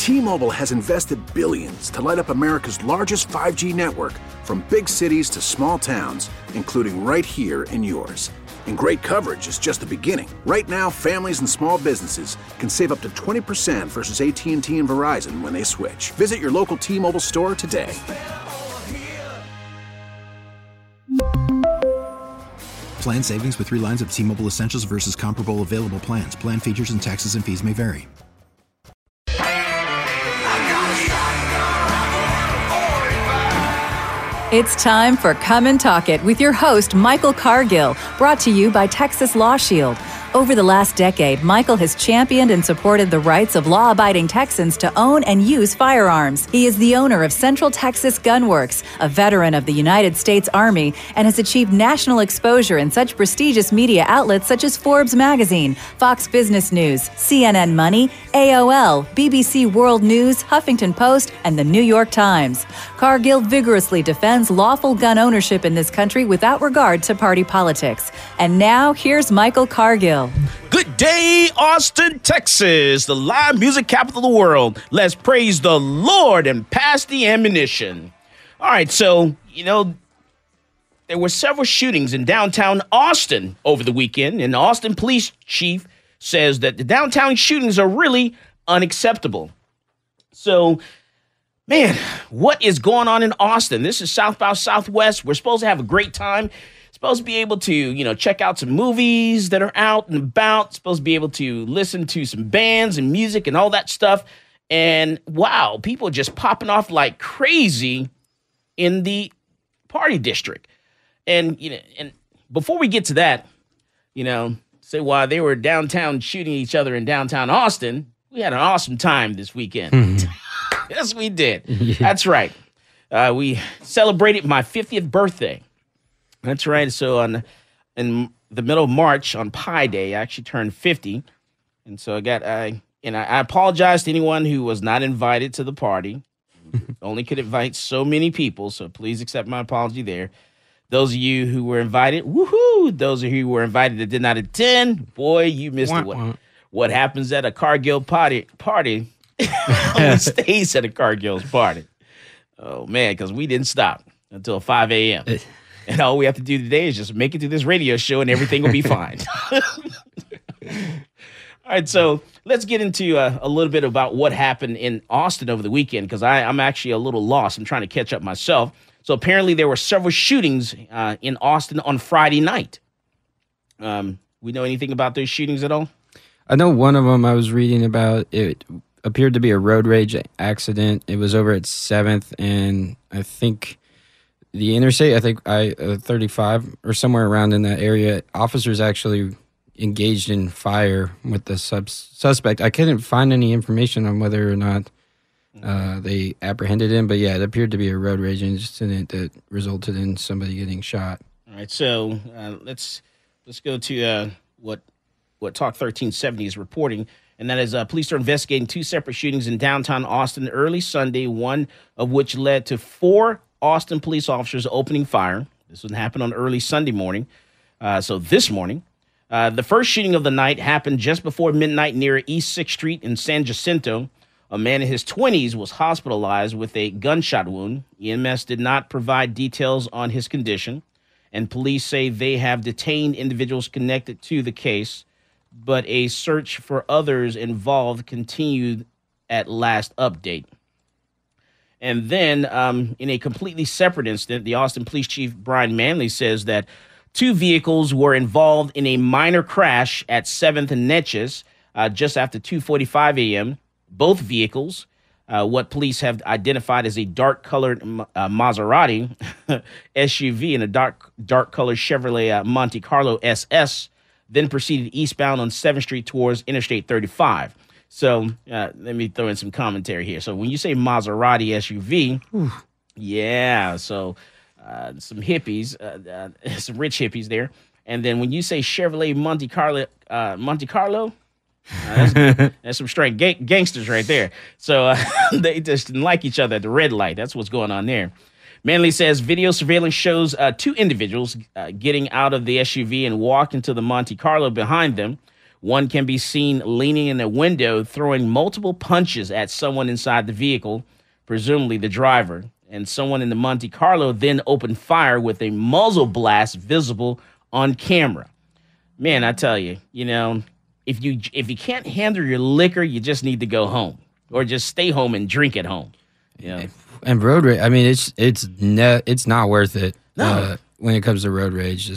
T-Mobile has invested billions to light up America's largest 5G network, from big cities to small towns, including right here in yours. And great coverage is just the beginning. Right now, families and small businesses can save up to 20% versus AT&T and Verizon when they switch. Visit your local T-Mobile store today. Plan savings with 3 lines of T-Mobile Essentials versus comparable available plans. Plan features and taxes and fees may vary. It's time for Come and Talk It with your host, Michael Cargill, brought to you by Texas Law Shield. Over the last decade, Michael has championed and supported the rights of law-abiding Texans to own and use firearms. He is the owner of Central Texas Gun Works, a veteran of the United States Army, and has achieved national exposure in such prestigious media outlets such as Forbes Magazine, Fox Business News, CNN Money, AOL, BBC World News, Huffington Post, and the New York Times. Cargill vigorously defends lawful gun ownership in this country without regard to party politics. And now, here's Michael Cargill. Good day, Austin, Texas, the live music capital of the world. Let's praise the Lord and pass the ammunition. All right, so, there were several shootings in downtown Austin over the weekend, and the Austin police chief says that the downtown shootings are really unacceptable. So, man, what is going on in Austin? This is South by Southwest. We're supposed to have a great time. Supposed to be able to, check out some movies that are out and about. Supposed to be able to listen to some bands and music and all that stuff. And wow, people just popping off like crazy in the party district. And, and before we get to that, say while they were downtown shooting each other in downtown Austin, we had an awesome time this weekend. Mm-hmm. Yes, we did. Yeah. That's right. We celebrated my 50th birthday. That's right. So in the middle of March on Pi Day, I actually turned 50. And so I apologize to anyone who was not invited to the party. Only could invite so many people. So please accept my apology there. Those of you who were invited, woohoo! Those of you who were invited that did not attend, boy, you missed it. What happens at a Cargill party only stays at a Cargill's party. Oh, man, because we didn't stop until 5 a.m. And all we have to do today is just make it to this radio show and everything will be fine. All right, so let's get into a little bit about what happened in Austin over the weekend, because I'm actually a little lost. I'm trying to catch up myself. So apparently there were several shootings in Austin on Friday night. We know anything about those shootings at all? I know one of them I was reading about. It appeared to be a road rage accident. It was over at 7th, and I think the interstate, I-35 or somewhere around in that area, officers actually engaged in fire with the suspect. I couldn't find any information on whether or not they apprehended him, but yeah, it appeared to be a road rage incident that resulted in somebody getting shot. All right, so let's go to what Talk 1370 is reporting, and that is police are investigating 2 separate shootings in downtown Austin early Sunday, one of which led to 4 Austin police officers opening fire. This would happen on early Sunday morning. So this morning, the first shooting of the night happened just before midnight near East 6th Street in San Jacinto. A man in his 20s was hospitalized with a gunshot wound. EMS did not provide details on his condition, and police say they have detained individuals connected to the case, but a search for others involved continued at last update. And then in a completely separate incident, the Austin Police Chief Brian Manley says that 2 vehicles were involved in a minor crash at 7th and Neches just after 2:45 a.m. Both vehicles, what police have identified as a dark-colored Maserati SUV and a dark-colored Chevrolet Monte Carlo SS, then proceeded eastbound on 7th Street towards Interstate 35. So let me throw in some commentary here. So when you say Maserati SUV, yeah, so some hippies, some rich hippies there. And then when you say Chevrolet Monte Carlo, that's some straight gangsters right there. So they just didn't like each other at the red light. That's what's going on there. Manley says video surveillance shows 2 individuals getting out of the SUV and walking to the Monte Carlo behind them, One can be seen leaning in a window, throwing multiple punches at someone inside the vehicle, presumably the driver. And someone in the Monte Carlo then opened fire with a muzzle blast visible on camera. Man, I tell you, if you can't handle your liquor, you just need to go home or just stay home and drink at home. And road rage, I mean, it's not worth it. No. When it comes to road rage.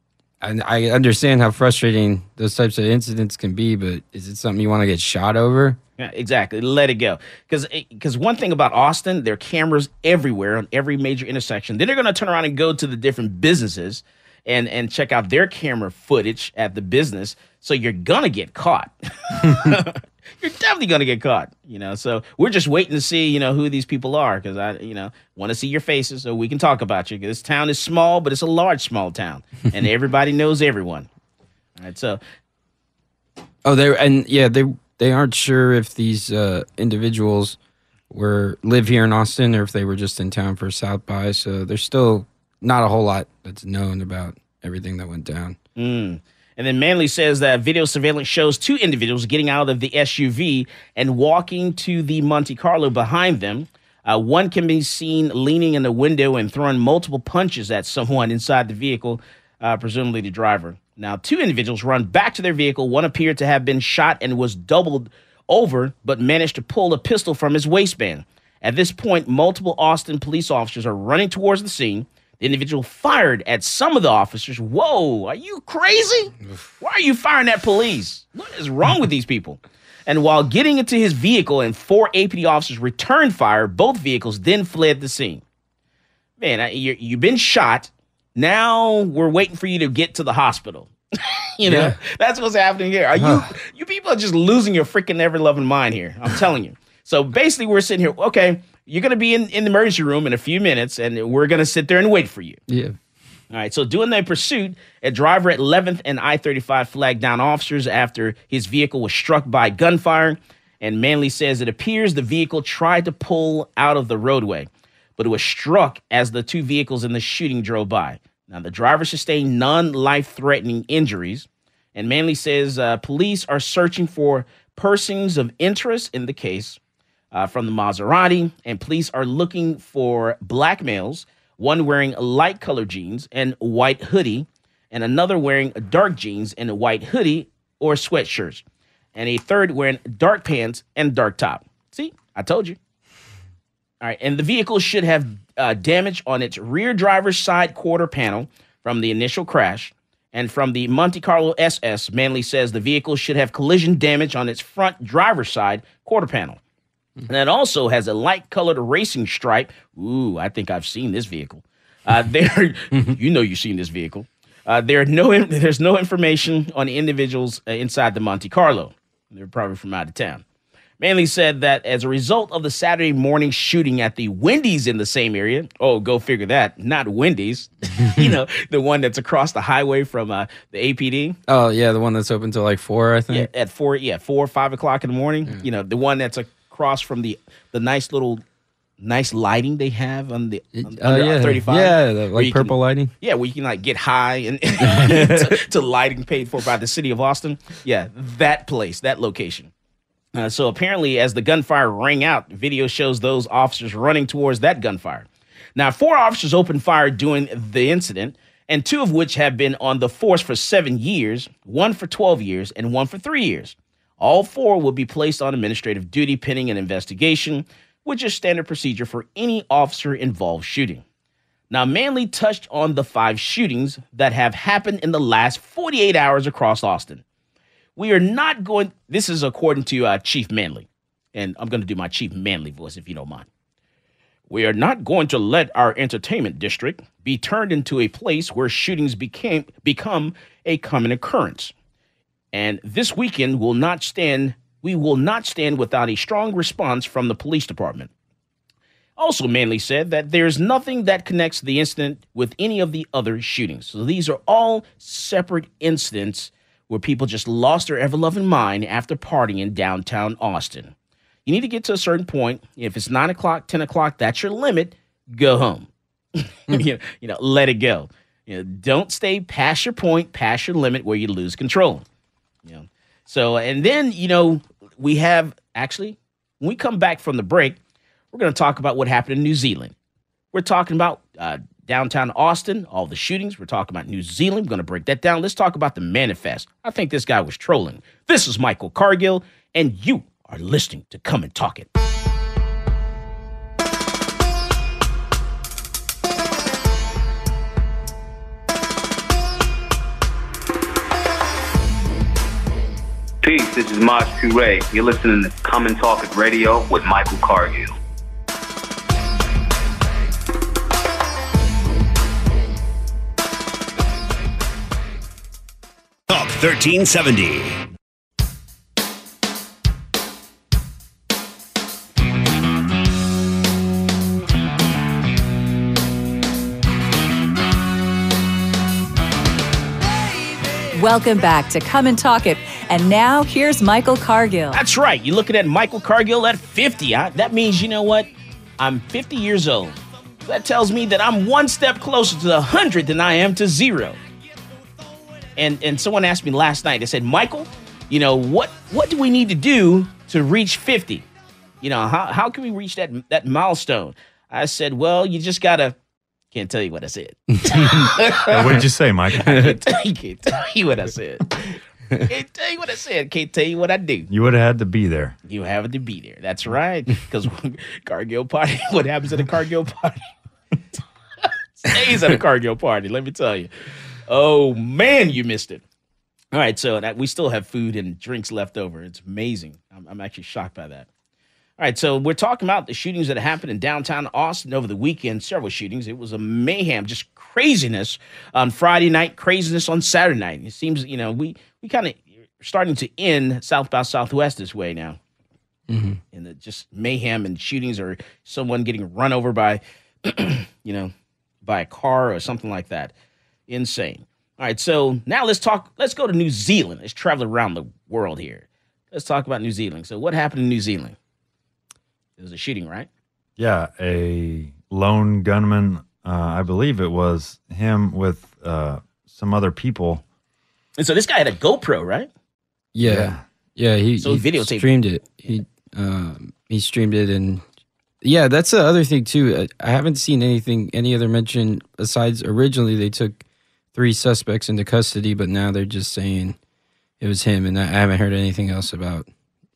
I understand how frustrating those types of incidents can be, but is it something you want to get shot over? Yeah, exactly. Let it go. Because one thing about Austin, there are cameras everywhere on every major intersection. Then they're going to turn around and go to the different businesses and check out their camera footage at the business. So you're going to get caught. You're definitely going to get caught. So we're just waiting to see, who these people are, because I want to see your faces so we can talk about you. This town is small, but it's a small town, and everybody knows everyone. All right, so. Oh, they aren't sure if these individuals live here in Austin or if they were just in town for South by. So there's still not a whole lot that's known about everything that went down. And then Manley says that video surveillance shows two individuals getting out of the SUV and walking to the Monte Carlo behind them. One can be seen leaning in the window and throwing multiple punches at someone inside the vehicle, presumably the driver. Now, two individuals run back to their vehicle. One appeared to have been shot and was doubled over, but managed to pull a pistol from his waistband. At this point, multiple Austin police officers are running towards the scene. The individual fired at some of the officers. Whoa, are you crazy? Why are you firing at police? What is wrong with these people? And while getting into his vehicle and 4 APD officers returned fire, both vehicles then fled the scene. Man, you've been shot. Now we're waiting for you to get to the hospital. That's what's happening here. You people are just losing your freaking ever-loving mind here. I'm telling you. So basically we're sitting here, okay, you're going to be in the emergency room in a few minutes, and we're going to sit there and wait for you. Yeah. All right, so during the pursuit, a driver at 11th and I-35 flagged down officers after his vehicle was struck by gunfire, and Manley says it appears the vehicle tried to pull out of the roadway, but it was struck as the two vehicles in the shooting drove by. Now, the driver sustained non-life-threatening injuries, and Manley says police are searching for persons of interest in the case from the Maserati, and police are looking for black males, one wearing light-colored jeans and white hoodie, and another wearing dark jeans and a white hoodie or sweatshirts, and a third wearing dark pants and dark top. See, I told you. All right, and the vehicle should have damage on its rear driver's side quarter panel from the initial crash. And from the Monte Carlo SS, Manley says the vehicle should have collision damage on its front driver's side quarter panel. And it also has a light-colored racing stripe. Ooh, I think I've seen this vehicle. You've seen this vehicle. There's no information on the individuals inside the Monte Carlo. They're probably from out of town. Manley said that as a result of the Saturday morning shooting at the Wendy's in the same area, oh, go figure that, not Wendy's, the one that's across the highway from the APD. Oh, yeah, the one that's open till like 4, I think. Yeah, at 4 or 5 o'clock in the morning. Yeah. The one that's across from the nice lighting they have on the under 35. Yeah, the purple lighting. Yeah, where you can get high and to lighting paid for by the city of Austin. Yeah, that place, that location. So apparently, as the gunfire rang out, video shows those officers running towards that gunfire. Now, 4 officers opened fire during the incident, and 2 of which have been on the force for 7 years, 1 for 12 years, and 1 for 3 years. All 4 will be placed on administrative duty pending an investigation, which is standard procedure for any officer-involved shooting. Now, Manley touched on the 5 shootings that have happened in the last 48 hours across Austin. We are not going, this is according to Chief Manley, and I'm going to do my Chief Manley voice if you don't mind. We are not going to let our entertainment district be turned into a place where shootings become a common occurrence. And this weekend we will not stand without a strong response from the police department. Also, Manley said that there's nothing that connects the incident with any of the other shootings. So these are all separate incidents where people just lost their ever-loving mind after partying in downtown Austin. You need to get to a certain point. If it's 9 o'clock, 10 o'clock, that's your limit. Go home. Let it go. Don't stay past your point, past your limit where you lose control. So, and then, we have actually, when we come back from the break, we're going to talk about what happened in New Zealand. We're talking about downtown Austin, all the shootings. We're talking about New Zealand. We're going to break that down. Let's talk about the manifest. I think this guy was trolling. This is Michael Cargill, and you are listening to Come and Talk It. Peace, this is Maj Puree. You're listening to Come and Talk It Radio with Michael Cargill. Talk 1370. Welcome back to Come and Talk It. And now here's Michael Cargill. That's right. You're looking at Michael Cargill at 50. That means, you know what? I'm 50 years old. That tells me that I'm one step closer to 100 than I am to 0. And someone asked me last night, they said, Michael, what do we need to do to reach 50? How can we reach that milestone? I said, well, you just got to, can't tell you what I said. What did you say, Mike? Can't tell you what I said. Can't tell you what I said. Can't tell you what I do. You would have had to be there. You have to be there. That's right. Because Cargill party, what happens at a Cargill party? Stays at a Cargill party, let me tell you. Oh, man, you missed it. All right, so we still have food and drinks left over. It's amazing. I'm actually shocked by that. All right, so we're talking about the shootings that happened in downtown Austin over the weekend, several shootings. It was a mayhem, just craziness on Friday night, craziness on Saturday night. It seems, we kind of starting to end South by Southwest this way now. Mm-hmm. And just mayhem and shootings or someone getting run over by, by a car or something like that. Insane. All right, so now let's go to New Zealand. Let's travel around the world here. Let's talk about New Zealand. So what happened in New Zealand? It was a shooting, right? Yeah, a lone gunman. I believe it was him with some other people. And so this guy had a GoPro, right? Yeah. He videotaped streamed it. He streamed it, and yeah, that's the other thing too. I haven't seen any other mention besides originally they took 3 suspects into custody, but now they're just saying it was him, and I haven't heard anything else about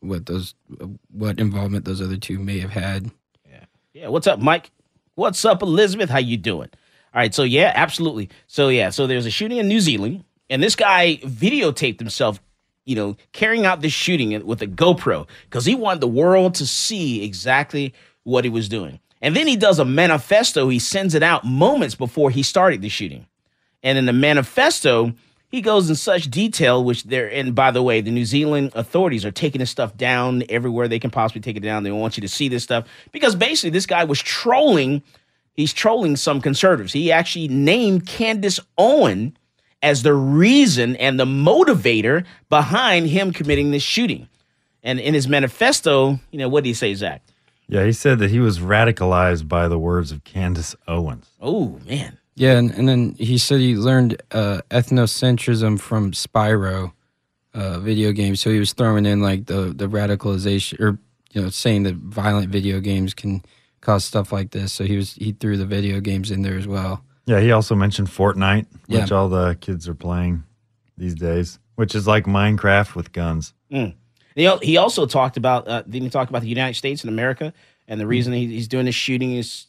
what involvement those other 2 may have had. Yeah. What's up, Mike? What's up, Elizabeth? How you doing? All right. So yeah, absolutely. So there's a shooting in New Zealand, and this guy videotaped himself, carrying out this shooting with a GoPro because he wanted the world to see exactly what he was doing. And then he does a manifesto. He sends it out moments before he started the shooting. And in the manifesto, he goes in such detail, and by the way, the New Zealand authorities are taking this stuff down everywhere they can possibly take it down. They want you to see this stuff because basically this guy was trolling. He's trolling some conservatives. He actually named Candace Owen as the reason and the motivator behind him committing this shooting. And in his manifesto, what did he say, Zach? Yeah, he said that he was radicalized by the words of Candace Owens. Oh, man. Yeah, and then he said he learned ethnocentrism from Spyro video games. So he was throwing in like the radicalization, or saying that violent video games can cause stuff like this. So he threw the video games in there as well. Yeah, he also mentioned Fortnite, which all the kids are playing these days, which is like Minecraft with guns. Mm. He also talked about didn't he talk about the United States and America, and the reason he's doing this shooting is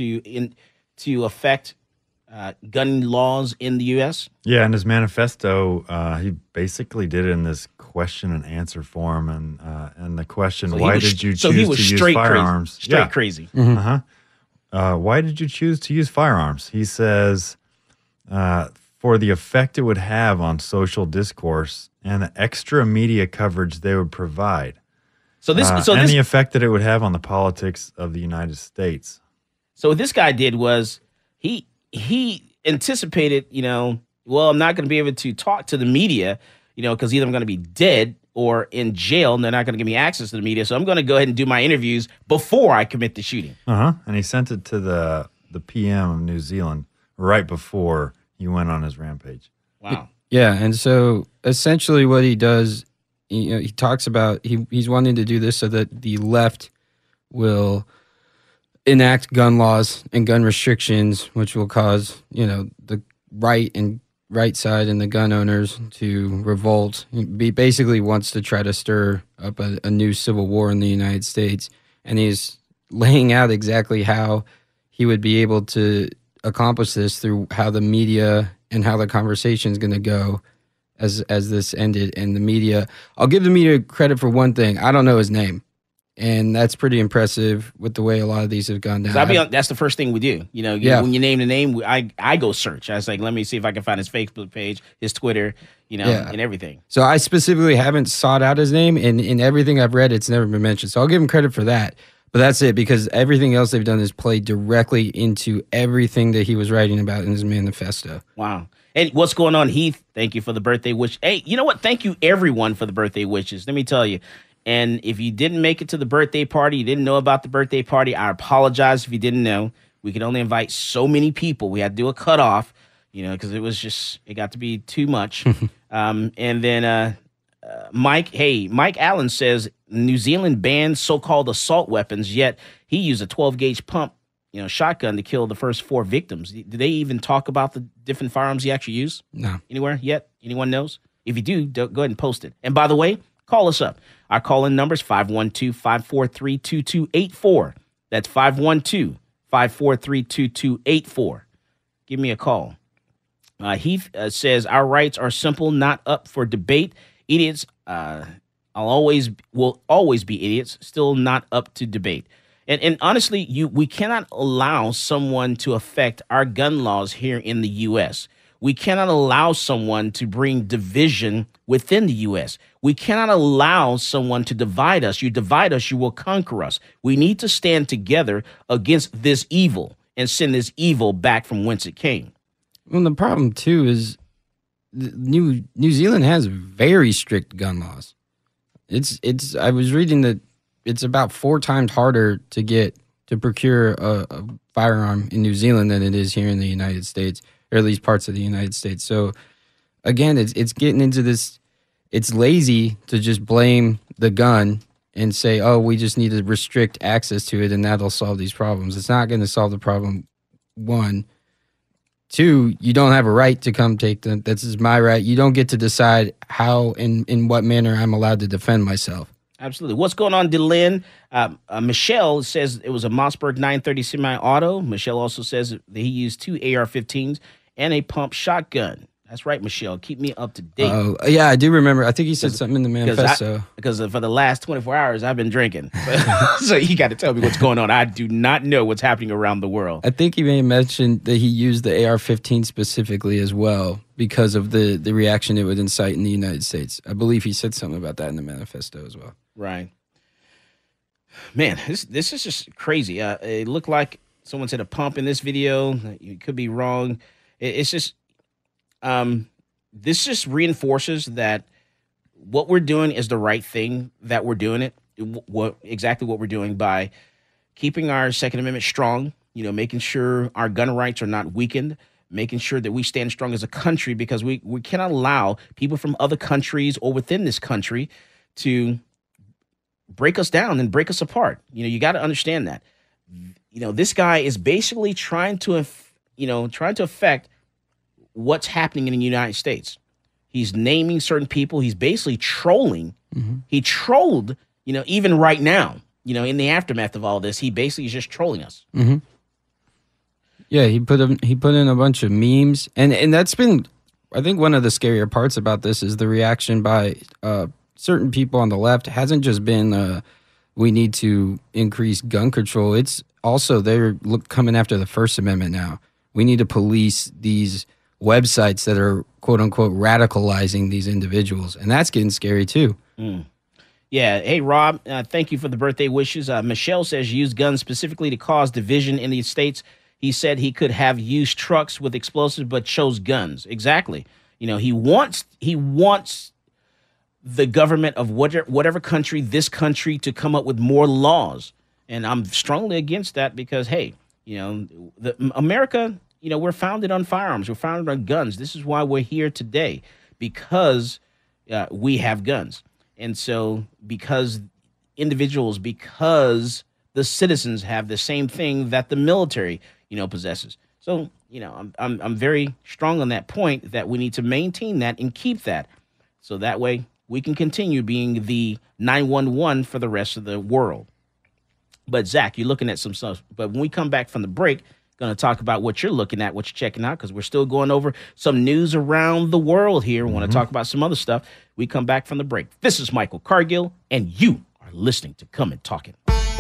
to affect gun laws in the U.S. Yeah, in his manifesto, he basically did it in this question and answer form, and the question, why did you choose to use firearms? Crazy. Mm-hmm. Why did you choose to use firearms? He says, for the effect it would have on social discourse and the extra media coverage they would provide. The effect that it would have on the politics of the United States. So what this guy did was he anticipated, well, I'm not going to be able to talk to the media, because either I'm going to be dead or in jail, and they're not going to give me access to the media. So I'm going to go ahead and do my interviews before I commit the shooting. And he sent it to the PM of New Zealand right before he went on his rampage. Wow. Yeah, and so essentially what he does, he talks about he's wanting to do this so that the left will enact gun laws and gun restrictions, which will cause, the right side and the gun owners to revolt. He basically wants to try to stir up a new civil war in the United States, and he's laying out exactly how he would be able to accomplish this through how the media and how the conversation is going to go as this ended. And the media, I'll give the media credit for one thing. I don't know his name. And that's pretty impressive with the way a lot of these have gone down. That's the first thing we do. When you name the name, I go search. I was like, let me see if I can find his Facebook page, his Twitter, and everything. So I specifically haven't sought out his name, and in everything I've read, it's never been mentioned. So I'll give him credit for that. But that's it, because everything else they've done is play directly into everything that he was writing about in his manifesto. Wow. And what's going on, Heath? Thank you for the birthday wish. Hey, you know what? Thank you, everyone, for the birthday wishes. Let me tell you. And if you didn't make it to the birthday party, you didn't know about the birthday party, I apologize if you didn't know. We could only invite so many people. We had to do a cutoff, because it got to be too much. And then Mike Allen says New Zealand banned so-called assault weapons, yet he used a 12-gauge pump, shotgun to kill the first 4 victims. Did they even talk about the different firearms he actually used? No. Anywhere yet? Anyone knows? If you do, go ahead and post it. And by the way, call us up. Our call-in number is 512-543-2284. That's 512-543-2284. Give me a call. Heath says, our rights are simple, not up for debate. Idiots will always be idiots, still not up to debate. And honestly, we cannot allow someone to affect our gun laws here in the U.S. We cannot allow someone to bring division within the U.S. We cannot allow someone to divide us. You divide us, you will conquer us. We need to stand together against this evil and send this evil back from whence it came. Well, the problem, too, is New Zealand has very strict gun laws. I was reading that it's about 4 times harder to procure a firearm in New Zealand than it is here in the United States, or at least parts of the United States. So again, it's getting into this. It's lazy to just blame the gun and say, oh, we just need to restrict access to it and that'll solve these problems. It's not going to solve the problem, 1. 2, you don't have a right to come take them. This is my right. You don't get to decide how and in what manner I'm allowed to defend myself. Absolutely. What's going on, Delin? Michelle says it was a Mossberg 930 semi-auto. Michelle also says that he used 2 AR-15s and a pump shotgun. That's right, Michelle. Keep me up to date. Oh, yeah, I do remember. I think he said something in the manifesto. Because for the last 24 hours, I've been drinking. So you got to tell me what's going on. I do not know what's happening around the world. I think he may have mentioned that he used the AR-15 specifically as well because of the reaction it would incite in the United States. I believe he said something about that in the manifesto as well. Right. Man, this is just crazy. It looked like someone said a pump in this video. You could be wrong. It's just... this just reinforces that what we're doing is the right thing, that we're doing it, exactly what we're doing by keeping our Second Amendment strong, making sure our gun rights are not weakened, making sure that we stand strong as a country, because we cannot allow people from other countries or within this country to break us down and break us apart. You got to understand that. This guy is basically trying to affect what's happening in the United States. He's naming certain people. He's basically trolling. Mm-hmm. He trolled, even right now, in the aftermath of all this, he basically is just trolling us. Mm-hmm. Yeah, he put in a bunch of memes, and that's been, I think, one of the scarier parts about this is the reaction by certain people on the left hasn't just been we need to increase gun control. It's also they're coming after the First Amendment now. We need to police these websites that are quote unquote radicalizing these individuals. And that's getting scary too. Mm. Yeah. Hey, Rob, thank you for the birthday wishes. Michelle says use guns specifically to cause division in the States. He said he could have used trucks with explosives, but chose guns. Exactly. He wants the government of whatever country, this country, to come up with more laws. And I'm strongly against that because, hey, America, we're founded on firearms. We're founded on guns. This is why we're here today, because we have guns. And so because the citizens have the same thing that the military, possesses. So, I'm very strong on that point that we need to maintain that and keep that. So that way we can continue being the 911 for the rest of the world. But Zach, you're looking at some stuff. But when we come back from the break, going to talk about what you're looking at, what you're checking out, because we're still going over some news around the world here. We want to talk about some other stuff. We come back from the break. This is Michael Cargill, and you are listening to Come and Talk It.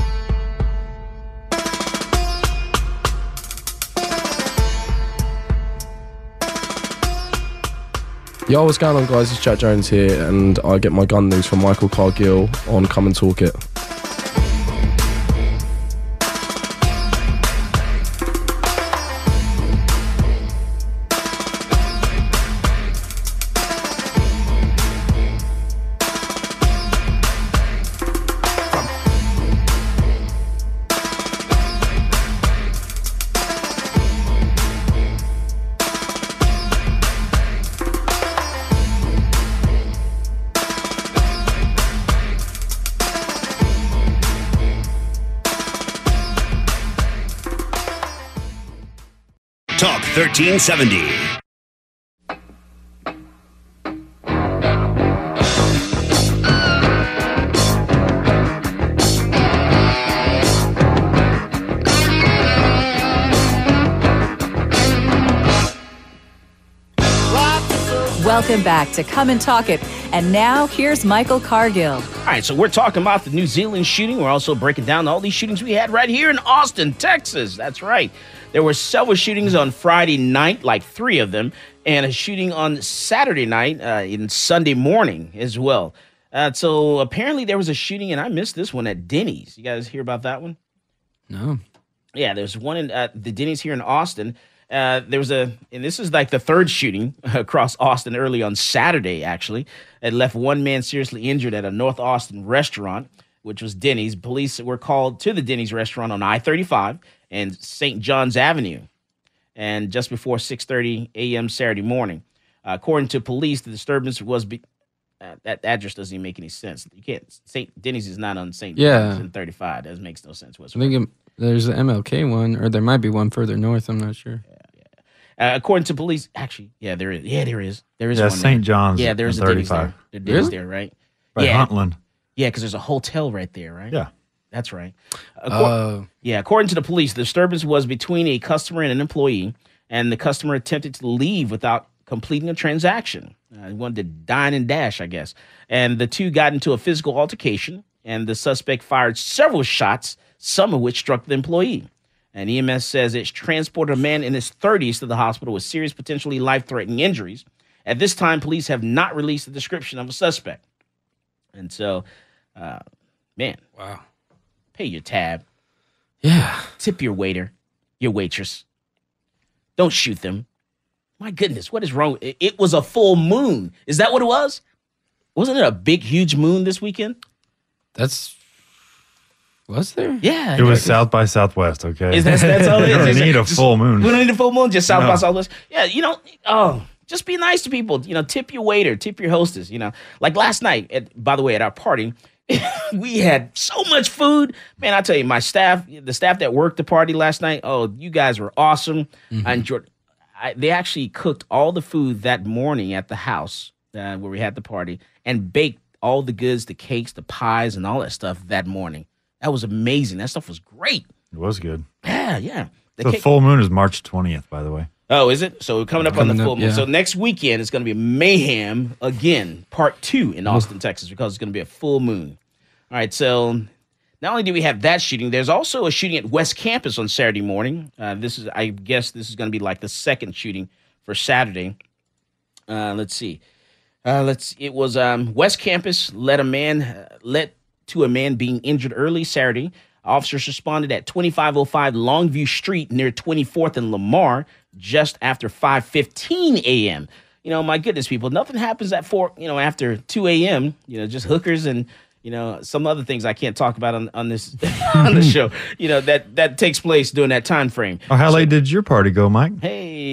Yo, what's going on, guys? It's Jack Jones here, and I get my gun news from Michael Cargill on Come and Talk It. Talk 1370. Welcome back to Come and Talk It. And now here's Michael Cargill. All right, so we're talking about the New Zealand shooting. We're also breaking down all these shootings we had right here in Austin, Texas. That's right. There were several shootings on Friday night, like 3 of them, and a shooting on Saturday night and Sunday morning as well. So apparently there was a shooting, and I missed this one at Denny's. You guys hear about that one? No. Yeah, there's one in the Denny's here in Austin. And this is like the 3rd shooting across Austin early on Saturday, actually. It left one man seriously injured at a North Austin restaurant, which was Denny's. Police were called to the Denny's restaurant on I-35 and St. John's Avenue, and just before 6:30 a.m. Saturday morning. According to police, the disturbance was that address doesn't even make any sense. You can't. Denny's is not on St. John's and 35. That makes no sense whatsoever. I think there's the MLK one, or there might be one further north. I'm not sure. According to police, actually, there is. There is one. St. John's. Yeah, there's a Denny's there. Denny's there, right? By Huntland. Yeah, because there's a hotel right there, right? Yeah. That's right. According to the police, the disturbance was between a customer and an employee, and the customer attempted to leave without completing a transaction. He wanted to dine and dash, I guess. And the two got into a physical altercation, and the suspect fired several shots, some of which struck the employee. And EMS says it's transported a man in his 30s to the hospital with serious, potentially life-threatening injuries. At this time, police have not released a description of a suspect. And so, man. Wow. Pay your tab. Yeah. Tip your waiter, your waitress. Don't shoot them. My goodness, what is wrong? It was a full moon. Is that what it was? Wasn't it a big, huge moon this weekend? Was there? Yeah. It was South by Southwest, okay? That's all it is. We don't need a full moon. We don't need a full moon, just South by Southwest. Yeah, just be nice to people. Tip your waiter, tip your hostess, Like last night, by the way, at our party, we had so much food. Man, I tell you, my staff, the staff that worked the party last night, you guys were awesome. Mm-hmm. I enjoyed they actually cooked all the food that morning at the house where we had the party and baked all the goods, the cakes, the pies, and all that stuff that morning. That was amazing. That stuff was great. It was good. Yeah. The full moon is March 20th, by the way. Oh, is it? So we're coming up on the full moon. Yeah. So next weekend it's going to be Mayhem again, part 2 in Austin, Texas, because it's going to be a full moon. All right, so not only do we have that shooting, there's also a shooting at West Campus on Saturday morning. I guess this is going to be like the second shooting for Saturday. Let's see. It was West Campus led to a man being injured early Saturday. Officers responded at 2505 Longview Street near 24th and Lamar just after 5:15 a.m. My goodness, people, nothing happens at after 2 a.m. Just hookers and some other things I can't talk about on this on the show. That takes place during that time frame. How late did your party go, Mike? Hey,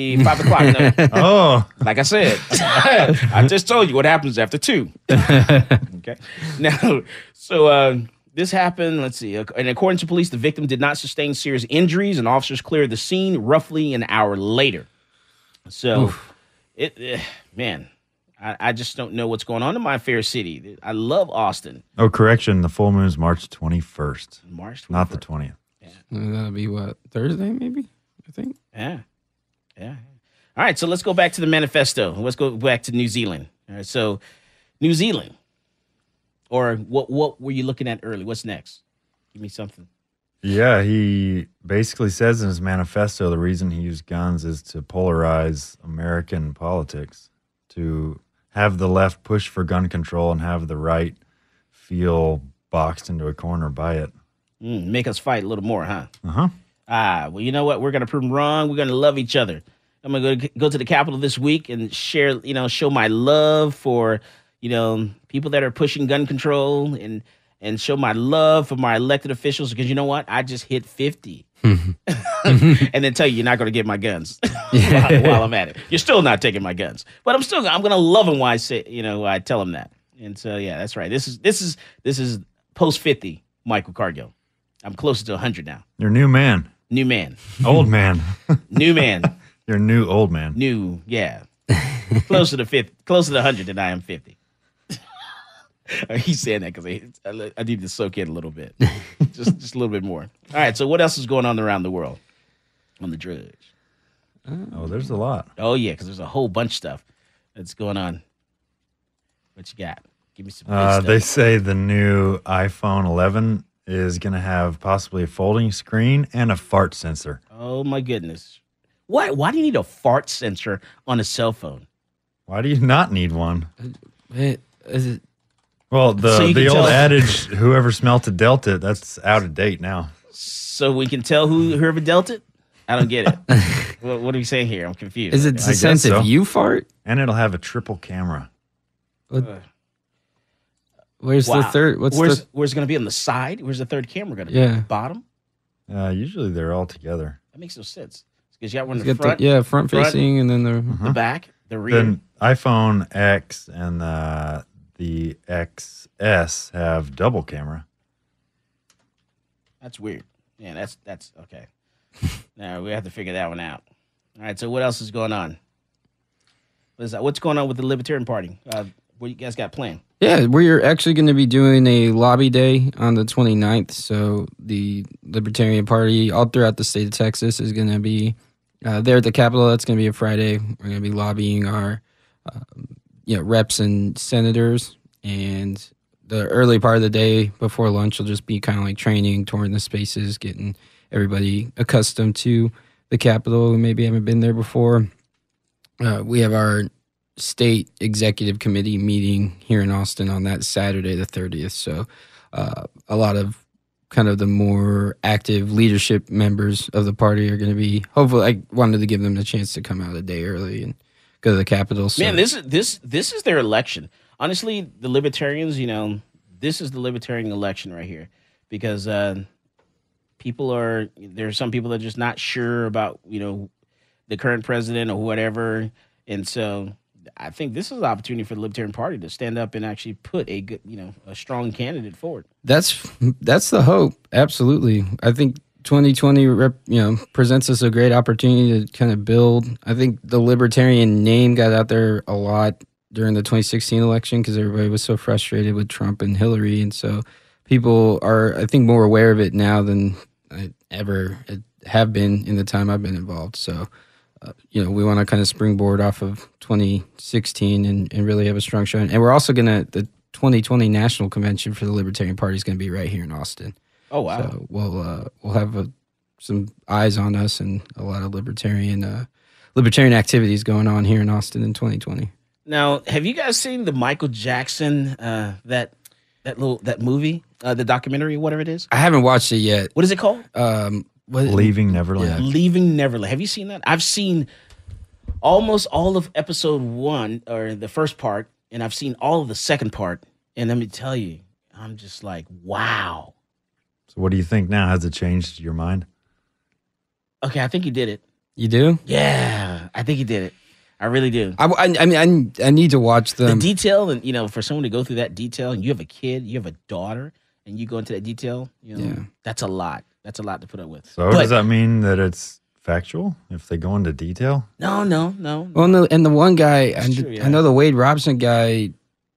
be 5 o'clock. No. Oh, Like I said, I just told you what happens after 2. Okay. Now, so this happened. Let's see. And according to police, the victim did not sustain serious injuries, and officers cleared the scene roughly an hour later. So, man, I just don't know what's going on in my fair city. I love Austin. oh, correction. The full moon's March 21st, March 21st. not the 20th. That'll be what, Thursday, maybe? I think. Yeah. All right, so let's go back to the manifesto. Let's go back to New Zealand. All right, so New Zealand, or what were you looking at early? What's next? Give me something. Yeah, he basically says in his manifesto the reason he used guns is to polarize American politics, to have the left push for gun control and have the right feel boxed into a corner by it. Make us fight a little more, huh? Uh-huh. Well, you know what? We're going to prove them wrong. We're going to love each other. I'm going to go to the Capitol this week and show my love for, people that are pushing gun control and show my love for my elected officials because you know what? I just hit 50. And then tell you you're not going to get my guns while I'm at it. You're still not taking my guns. But I'm going to love them while I tell them that. And so, yeah, that's right. This is post 50, Michael Cargill. I'm closer to 100 now. You're a new man. New man. Old man. New man. You're a new old man. New, yeah. Closer to 100 than I am 50. He's saying that because I need to soak in a little bit. just a little bit more. All right, so what else is going on around the world on the Drudge? Oh, there's a lot. Oh, yeah, because there's a whole bunch of stuff that's going on. What you got? Give me some good stuff. They say the new iPhone 11 is going to have possibly a folding screen and a fart sensor. Oh, my goodness. Why do you need a fart sensor on a cell phone? Why do you not need one? Is it? Well, So you the can old tell- adage, whoever smelt it dealt it, that's out of date now. So we can tell whoever dealt it? I don't get it. What are we saying here? I'm confused. Is it I the guess sense so. if you fart? And it'll have a triple camera. Where's the Wow. third? Where's it going to be on the side? Where's the third camera going to be? Yeah. Bottom? Usually they're all together. That makes no sense. Because you got one in You the got front, front facing, and then the back, the rear. Then iPhone X and the XS have double camera. That's weird. Yeah, that's okay. Now we have to figure that one out. All right, so what else is going on? What's going on with the Libertarian Party? What you guys got planned? Yeah, we're actually going to be doing a lobby day on the 29th. So the Libertarian Party all throughout the state of Texas is going to be there at the Capitol. That's going to be a Friday. We're going to be lobbying our reps and senators. And the early part of the day before lunch will just be kind of like training, touring the spaces, getting everybody accustomed to the Capitol who maybe haven't been there before. We have our state executive committee meeting here in Austin on that Saturday, the 30th. So a lot of kind of the more active leadership members of the party are going to be, hopefully, I wanted to give them the chance to come out a day early and go to the Capitol. So. Man, this is their election. Honestly, the Libertarians, this is the Libertarian election right here. Because there are some people that are just not sure about, the current president or whatever. And so I think this is an opportunity for the Libertarian Party to stand up and actually put a good, a strong candidate forward. That's the hope. Absolutely. I think 2020 presents us a great opportunity to kind of build. I think the Libertarian name got out there a lot during the 2016 election because everybody was so frustrated with Trump and Hillary. And so people are, I think, more aware of it now than I ever have been in the time I've been involved. So, we want to kind of springboard off of 2016 and really have a strong showing. And we're also the 2020 National Convention for the Libertarian Party is going to be right here in Austin. Oh, wow. So we'll have some eyes on us and a lot of libertarian activities going on here in Austin in 2020. Now, have you guys seen the Michael Jackson, that movie, the documentary, whatever it is? I haven't watched it yet. What is it called? Leaving Neverland. Leaving Neverland. Have you seen that? I've seen almost all of episode 1 or the first part, and I've seen all of the second part. And let me tell you, I'm just like, wow. So what do you think now? Has it changed your mind? Okay, I think you did it. You do? Yeah, I think he did it. I really do. I mean, I need to watch The them. detail, and for someone to go through that detail, and you have a kid, you have a daughter, and you go into that detail, that's a lot. That's a lot to put up with. So does that mean that it's factual if they go into detail? No. Well, no, and the one guy, true, yeah. I know the Wade Robson guy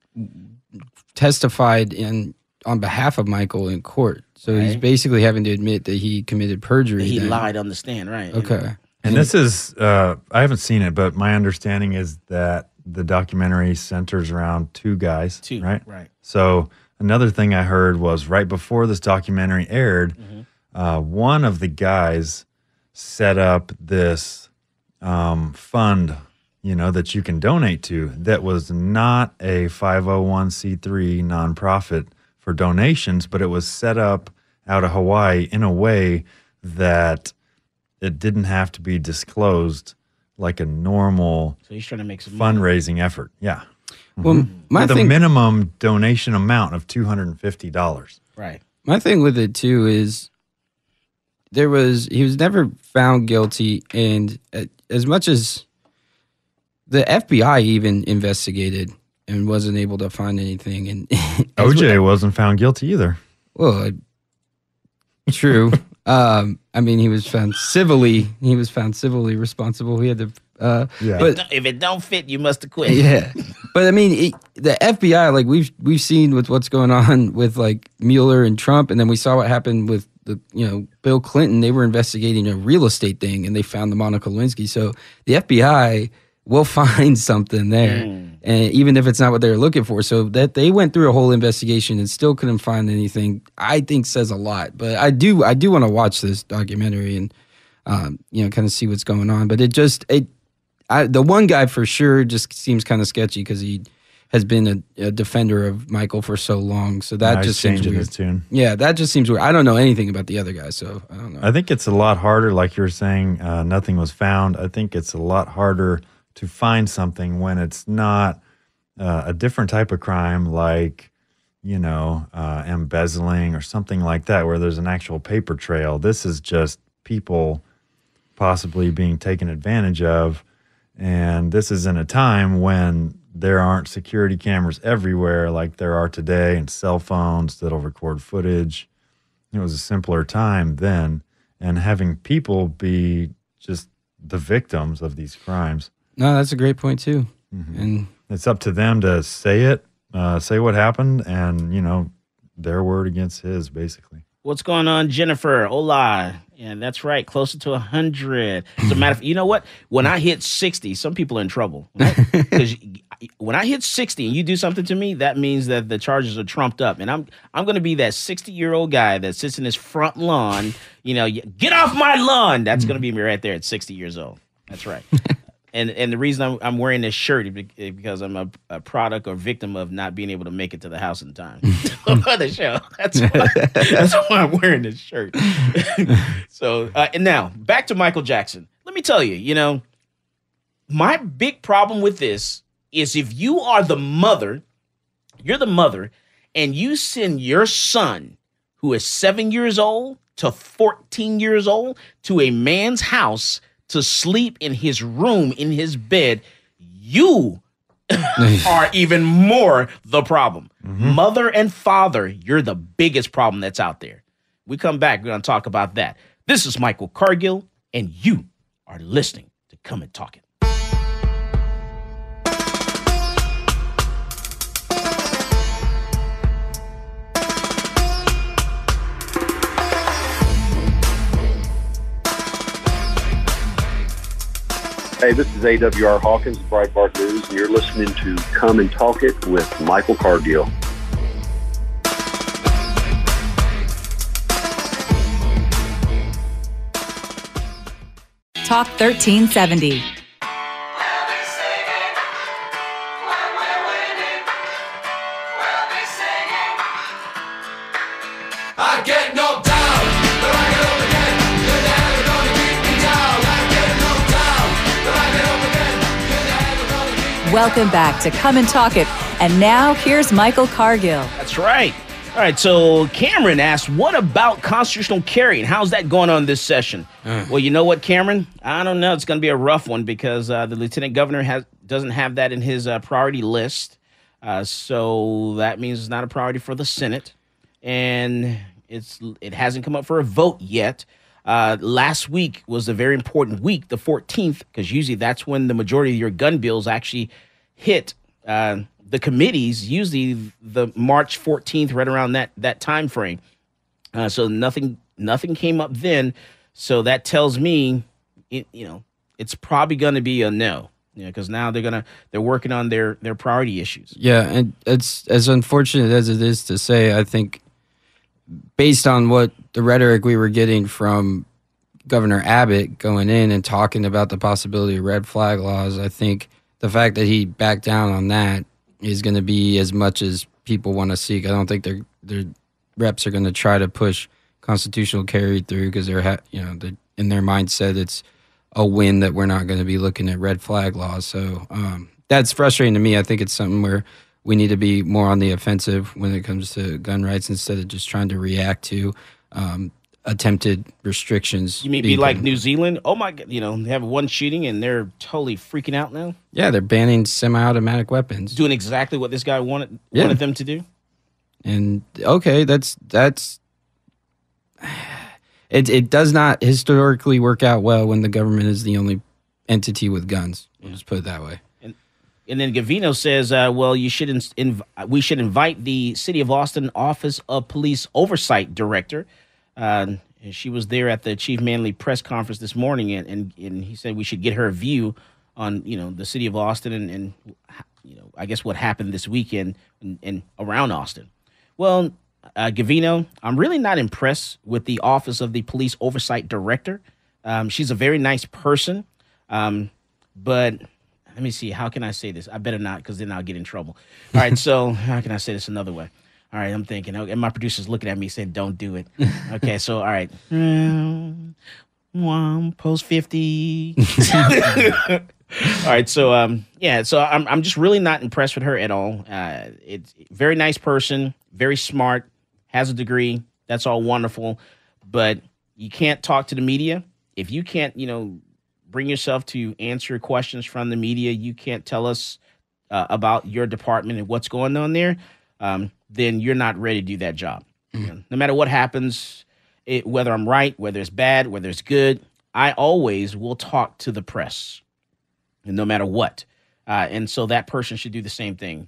testified on behalf of Michael in court. So he's basically having to admit that he committed perjury. He lied on the stand, right? Okay. And this is, I haven't seen it, but my understanding is that the documentary centers around two guys, right? Right. So another thing I heard was right before this documentary aired, one of the guys set up this fund, that you can donate to that was not a 501c3 nonprofit for donations, but it was set up out of Hawaii in a way that it didn't have to be disclosed like a normal So he's trying to make some fundraising effort. Yeah. Well, my With a thing, minimum donation amount of $250. Right. my thing with it too is he was never found guilty, and as much as the FBI even investigated and wasn't able to find anything, and OJ wasn't found guilty either. Well, true. I mean, he was found civilly responsible. He had to. But If it don't fit, you must have quit. yeah, but I mean, the FBI, like we've seen with what's going on with like Mueller and Trump, and then we saw what happened with Bill Clinton. They were investigating a real estate thing, and they found the Monica Lewinsky. So the FBI will find something there, and even if it's not what they were looking for. So that they went through a whole investigation and still couldn't find anything, I think says a lot. But I do want to watch this documentary and kind of see what's going on. But the one guy for sure just seems kind of sketchy because he has been a defender of Michael for so long. So that just seems changing weird. his tune. Yeah, that just seems weird. I don't know anything about the other guy, so I don't know. I think it's a lot harder, like you were saying, nothing was found. I think it's a lot harder to find something when it's not a different type of crime like, embezzling or something like that, where there's an actual paper trail. This is just people possibly being taken advantage of. And this is in a time when there aren't security cameras everywhere like there are today, and cell phones that'll record footage. It was a simpler time then, and having people be just the victims of these crimes. No, that's a great point too. And It's up to them to say it, say what happened, and, their word against his, basically. What's going on, Jennifer? Hola. Yeah, that's right. Closer to 100. As a matter of fact, you know what? When I hit 60, some people are in trouble. Right? Because when I hit 60 and you do something to me, that means that the charges are trumped up. And I'm going to be that 60-year-old guy that sits in his front lawn, get off my lawn. That's going to be me right there at 60 years old. That's right. And the reason I'm wearing this shirt is because I'm a product or victim of not being able to make it to the house in time for the show. That's why I'm wearing this shirt. So, and now back to Michael Jackson. Let me tell you, my big problem with this is if you are the mother, you're the mother, and you send your son, who is 7 years old to 14 years old, to a man's house to sleep in his room, in his bed, you are even more the problem. Mother and father, you're the biggest problem that's out there. We come back, we're going to talk about that. This is Michael Cargill, and you are listening to Come and Talk It. Hey, this is AWR Hawkins, Breitbart News, and you're listening to Come and Talk It with Michael Cargill. Talk 1370. I get knocked down, but I get up again. You're never gonna keep me down. I get knocked down, but I get up again. You're never gonna keep me Welcome back to Come and Talk It. And now here's Michael Cargill. That's right. All right, so Cameron asked, what about constitutional carry, and how's that going on this session? Well, you know what, Cameron? I don't know. It's going to be a rough one because the lieutenant governor doesn't have that in his priority list. So that means it's not a priority for the Senate, and it hasn't come up for a vote yet. Last week was a very important week, the 14th, because usually that's when the majority of your gun bills actually hit the committees, usually the March 14th, right around that time frame. So nothing came up then. So that tells me, it's probably going to be a no. Because now they're working on their priority issues. Yeah, and it's as unfortunate as it is to say. I think, based on what the rhetoric we were getting from Governor Abbott going in and talking about the possibility of red flag laws, I think the fact that he backed down on that is going to be as much as people want to seek. I don't think their reps are going to try to push constitutional carry through because they're in their mindset it's a win that we're not going to be looking at red flag laws. So that's frustrating to me. I think it's something where we need to be more on the offensive when it comes to gun rights instead of just trying to react to attempted restrictions. You mean be like New Zealand? Oh my God! They have one shooting and they're totally freaking out now. Yeah, they're banning semi-automatic weapons, doing exactly what this guy wanted them to do. And okay, that's it. Does not historically work out well when the government is the only entity with guns. We'll just put it that way. And then Gavino says, well, we should invite the City of Austin Office of Police Oversight Director. And she was there at the Chief Manley press conference this morning, and he said we should get her view on, the City of Austin and I guess what happened this weekend and around Austin. Well, Gavino, I'm really not impressed with the Office of the Police Oversight Director. She's a very nice person, but... Let me see. How can I say this? I better not, because then I'll get in trouble. All right. So how can I say this another way? All right. I'm thinking. And my producer's looking at me saying, "Don't do it." Okay. So all right. Post 50. All right. So So I'm just really not impressed with her at all. It's very nice person, very smart, has a degree. That's all wonderful, but you can't talk to the media if you can't, bring yourself to answer questions from the media. You can't tell us about your department and what's going on there. Then you're not ready to do that job. No matter what happens, whether I'm right, whether it's bad, whether it's good, I always will talk to the press, and no matter what. And so that person should do the same thing.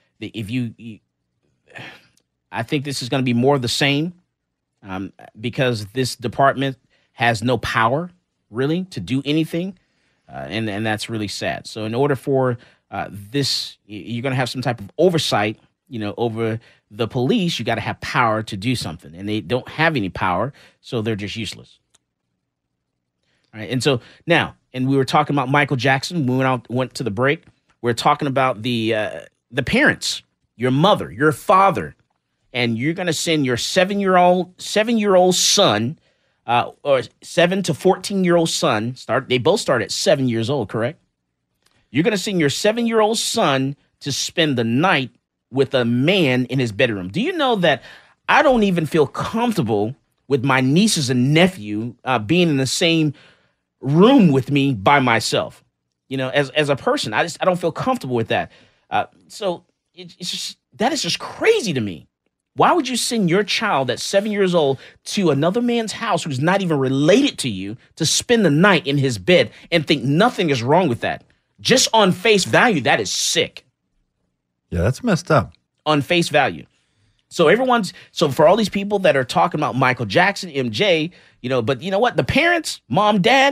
I think this is going to be more of the same because this department has no power really to do anything, and that's really sad. So in order for this, you're going to have some type of oversight, over the police. You got to have power to do something, and they don't have any power, so they're just useless. All right, and so now, and we were talking about Michael Jackson. We went to the break. We're talking about the parents, your mother, your father, and you're going to send your 7-year-old son. Or 7 to 14-year-old son, they both start at 7 years old, correct? You're going to send your 7-year-old son to spend the night with a man in his bedroom. Do you know that I don't even feel comfortable with my nieces and nephew being in the same room with me by myself? As a person, I don't feel comfortable with that. So that is just crazy to me. Why would you send your child at 7 years old to another man's house who's not even related to you to spend the night in his bed and think nothing is wrong with that? Just on face value, that is sick. Yeah, that's messed up. On face value. So for all these people that are talking about Michael Jackson, MJ, but you know what? The parents, mom, dad,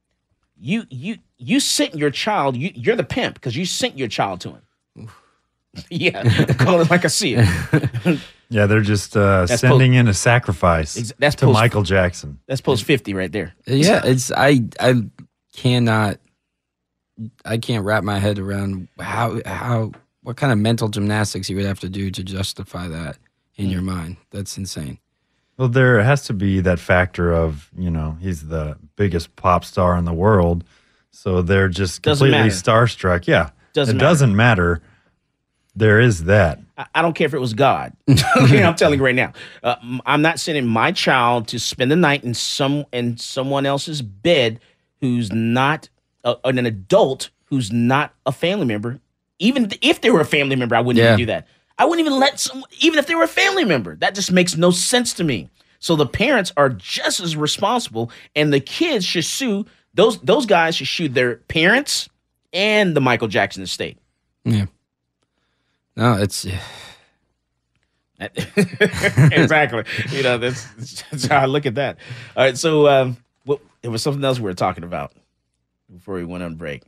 you sent your child, you're the pimp because you sent your child to him. Yeah, call it like I see it. Yeah, they're just sending in a sacrifice to Michael Jackson. That's post 50 right there. Yeah, I can't wrap my head around what kind of mental gymnastics you would have to do to justify that in your mind. That's insane. Well, there has to be that factor of, he's the biggest pop star in the world, so they're just completely starstruck. Yeah, it doesn't matter. There is that. I don't care if it was God. Okay, I'm telling you right now. I'm not sending my child to spend the night in someone else's bed who's not an adult who's not a family member. Even if they were a family member, I wouldn't even do that. I wouldn't even let someone, even if they were a family member. That just makes no sense to me. So the parents are just as responsible, and the kids should sue. Those guys should sue their parents and the Michael Jackson estate. Yeah. No, it's exactly. That's how I look at that. All right, so there was something else we were talking about before we went on break.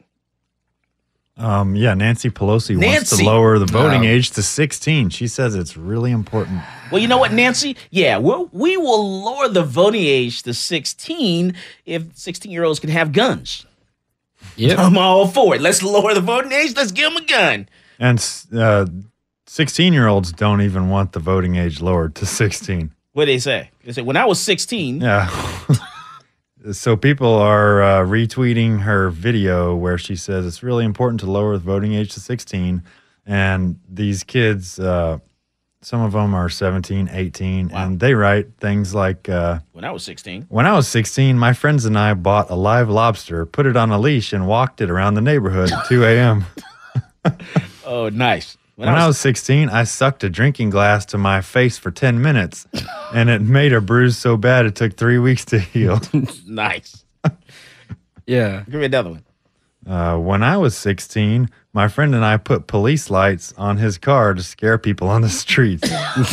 Nancy Pelosi wants to lower the voting age to 16. She says it's really important. Well, you know what, Nancy? Yeah, we will lower the voting age to 16 if 16-year-olds can have guns. Yep. I'm all for it. Let's lower the voting age. Let's give them a gun. And 16-year-olds don't even want the voting age lowered to 16. What do they say? They say, when I was 16. Yeah. So people are retweeting her video where she says it's really important to lower the voting age to 16. And these kids, some of them are 17, 18, and they write things like, when I was 16. When I was 16, my friends and I bought a live lobster, put it on a leash, and walked it around the neighborhood at 2 a.m. Oh, nice. When I was 16, I sucked a drinking glass to my face for 10 minutes, and it made a bruise so bad it took 3 weeks to heal. Nice. Yeah. Give me another one. When I was 16, my friend and I put police lights on his car to scare people on the streets.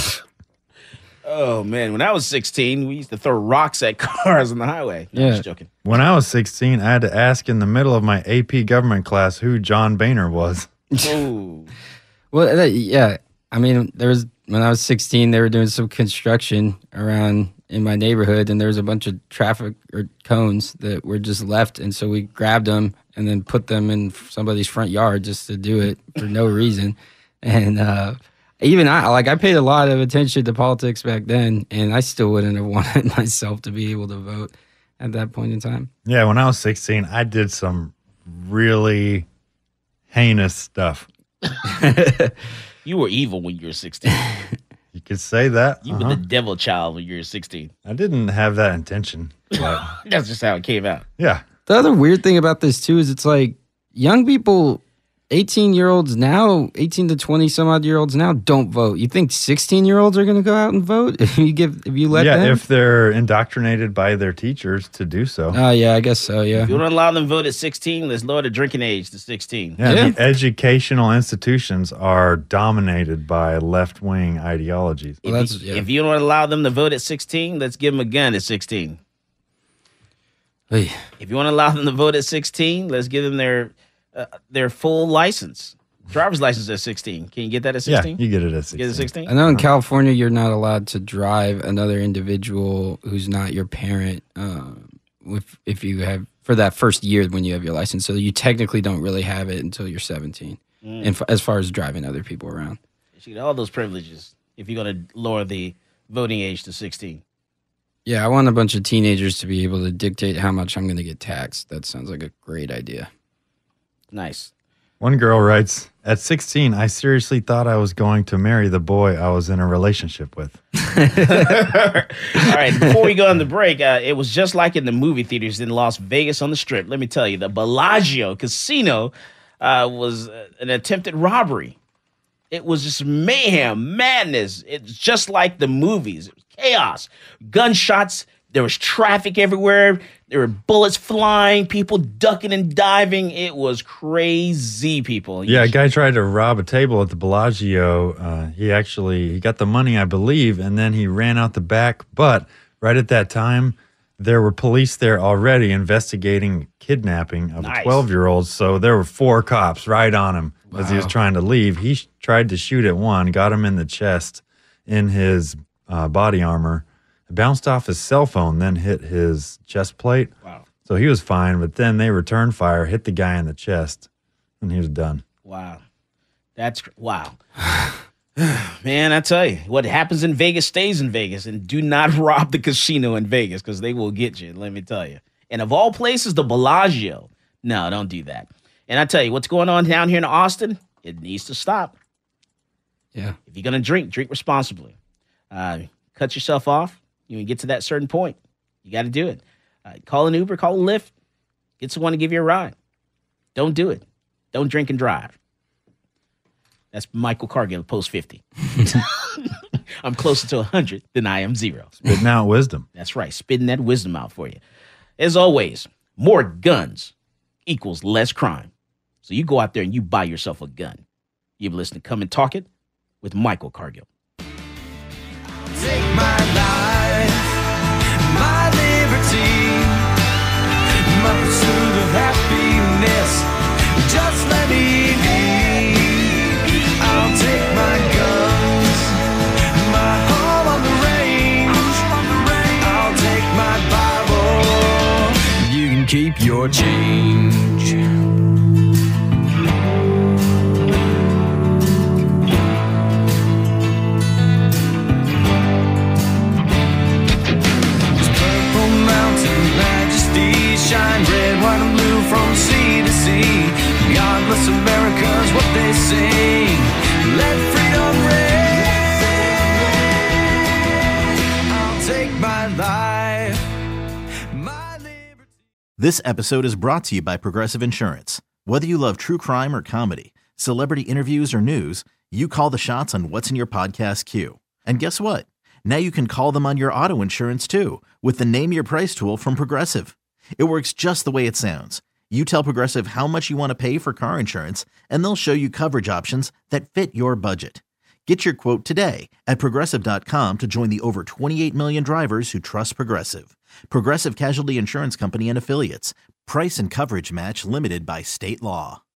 Oh, man. When I was 16, we used to throw rocks at cars on the highway. No, I'm just joking. When I was 16, I had to ask in the middle of my AP government class who John Boehner was. Ooh. Well, yeah. I mean, when I was 16, they were doing some construction around in my neighborhood, and there was a bunch of traffic or cones that were just left, and so we grabbed them and then put them in somebody's front yard just to do it for no reason. And even I paid a lot of attention to politics back then, and I still wouldn't have wanted myself to be able to vote at that point in time. Yeah, when I was 16, I did some really heinous stuff. You were evil when you were 16. You could say that. You were the devil child when you were 16. I didn't have that intention. But That's just how it came out. Yeah. The other weird thing about this, too, is it's like young people, 18-year-olds now, 18 to 20-some-odd-year-olds now don't vote. You think 16-year-olds are going to go out and vote if you let them? Yeah, if they're indoctrinated by their teachers to do so. Oh, yeah, I guess so, yeah. If you don't allow them to vote at 16, let's lower the drinking age to 16. Yeah, the educational institutions are dominated by left-wing ideologies. If you don't allow them to vote at 16, let's give them a gun at 16. Hey. If you want to allow them to vote at 16, let's give them their full license. Driver's license at 16. Can you get that at 16? Yeah, you get it at 16. Get it at 16? I know in California you're not allowed to drive another individual who's not your parent if you have for that first year when you have your license. So you technically don't really have it until you're 17. And as far as driving other people around. You should get all those privileges if you're going to lower the voting age to 16. Yeah, I want a bunch of teenagers to be able to dictate how much I'm going to get taxed. That sounds like a great idea. Nice. One girl writes, at 16, I seriously thought I was going to marry the boy I was in a relationship with. All right, before we go on the break, it was just like in the movie theaters in Las Vegas on the Strip. Let me tell you, the Bellagio Casino was an attempted robbery. It was just mayhem, madness. It's just like the movies. It was chaos, gunshots. There was traffic everywhere. There were bullets flying, people ducking and diving. It was crazy, people. Yeah, a guy tried to rob a table at the Bellagio. He got the money, I believe, and then he ran out the back. But right at that time, there were police there already investigating kidnapping of a 12-year-old. So there were 4 cops right on him as he was trying to leave. He tried to shoot at one, got him in the chest in his body armor. It bounced off his cell phone, then hit his chest plate. Wow. So he was fine, but then they returned fire, hit the guy in the chest, and he was done. Wow. Wow. Man, I tell you, what happens in Vegas stays in Vegas, and do not rob the casino in Vegas because they will get you, let me tell you. And of all places, the Bellagio. No, don't do that. And I tell you, what's going on down here in Austin, it needs to stop. Yeah. If you're going to drink responsibly. Cut yourself off. You get to that certain point. You got to do it. Call an Uber, call a Lyft. Get someone to give you a ride. Don't do it. Don't drink and drive. That's Michael Cargill, post 50. I'm closer to 100 than I am 0. Spitting out wisdom. That's right. Spitting that wisdom out for you. As always, more guns equals less crime. So you go out there and you buy yourself a gun. You've listened to Come and Talk It with Michael Cargill. Take my life, my liberty, my pursuit of happiness. Just let me be. I'll take my guns, my home on the range. I'll take my Bible. You can keep your change. Shine red, white, and blue from sea to sea. God bless America's what they sing. Let freedom ring. I'll take my life, my liberty. This episode is brought to you by Progressive Insurance. Whether you love true crime or comedy, celebrity interviews or news, you call the shots on what's in your podcast queue. And guess what? Now you can call them on your auto insurance too with the Name Your Price tool from Progressive. It works just the way it sounds. You tell Progressive how much you want to pay for car insurance, and they'll show you coverage options that fit your budget. Get your quote today at Progressive.com to join the over 28 million drivers who trust Progressive. Progressive Casualty Insurance Company and Affiliates. Price and coverage match limited by state law.